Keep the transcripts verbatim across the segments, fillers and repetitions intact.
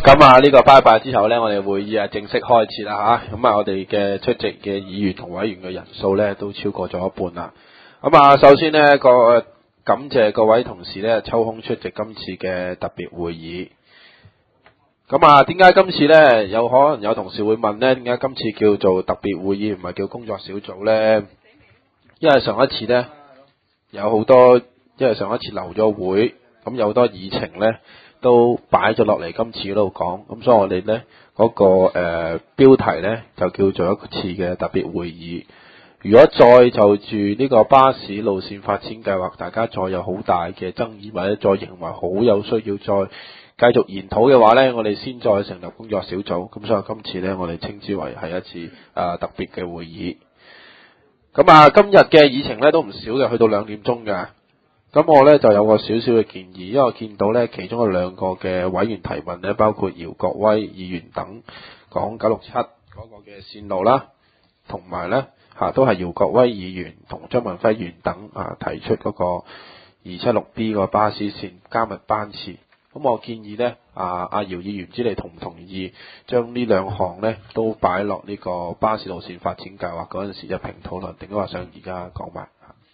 咁啊，呢個拜拜之後呢，我哋會議啊正式開始啦吓。咁啊，我哋嘅出席嘅議員同委員嘅人數呢，都超過咗一半啦。咁啊，首先呢個感謝各位同事呢抽空出席今次嘅特別會議。咁啊，點解今次呢？有可能有同事會問呢，點解今次叫做特別會議唔係叫工作小組呢？因為上一次呢，有好多，因為上一次留咗會，咁有好多議程呢都擺咗落嚟今次嗰度講，咁所以我哋呢嗰、嗰個誒、呃、標題呢就叫做一次嘅特別會議。如果再就住呢個巴士路線發展計劃，大家再有好大嘅爭議，或者再認為好有需要再繼續研討嘅話呢，我哋先再成立工作小組。咁所以今次呢，我哋稱之為係一次誒、呃、特別嘅會議。咁啊，今日嘅議程呢都唔少嘅，去到兩點鐘㗎。咁我呢就有個少少嘅建議，因為我見到呢其中有兩個嘅委員提問呢，包括姚國威議員等講九六七嗰個嘅線路啦，同埋呢嚇都係姚國威議員同張文輝議員等啊提出嗰個二七六 B 個巴士線加密班次。咁我建議呢，啊阿姚議員唔知你同唔同意將呢兩項呢都擺落呢個巴士路線發展計劃嗰陣時一併討論，定係話想而家講埋？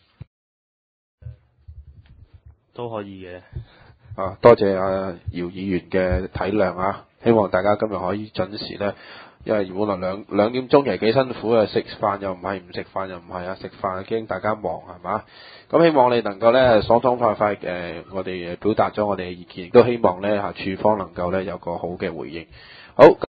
都可以嘅。 啊，多謝阿姚議員嘅體諒啊！希望大家今日可以準時呢，因為本來兩兩點鐘其實幾辛苦啊，食飯又唔係，唔食飯又唔係啊，食飯驚大家忙係嘛？咁希望你能夠呢爽爽快快誒、呃，我哋表達咗我哋嘅意見，亦都希望呢嚇處方能夠呢有個好嘅回應。好。